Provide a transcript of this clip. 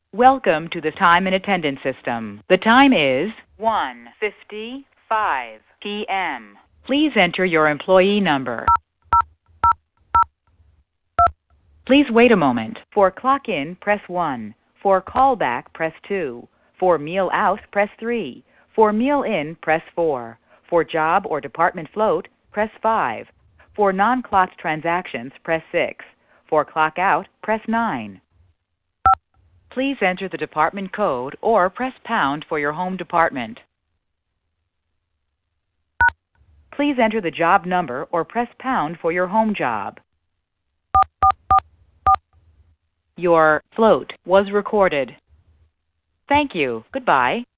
Welcome to the time and attendance system. The time is 1:55 p.m. Please enter your employee number. Please wait a moment. For clock in, press 1. For callback, press 2. For meal out, press 3. For meal in, press 4. For job or department float, press 5. For non-clocked transactions, press 6. For clock out, press 9. Please enter the department code or press pound for your home department. Please enter the job number or press pound for your home job. Your float was recorded. Thank you. Goodbye.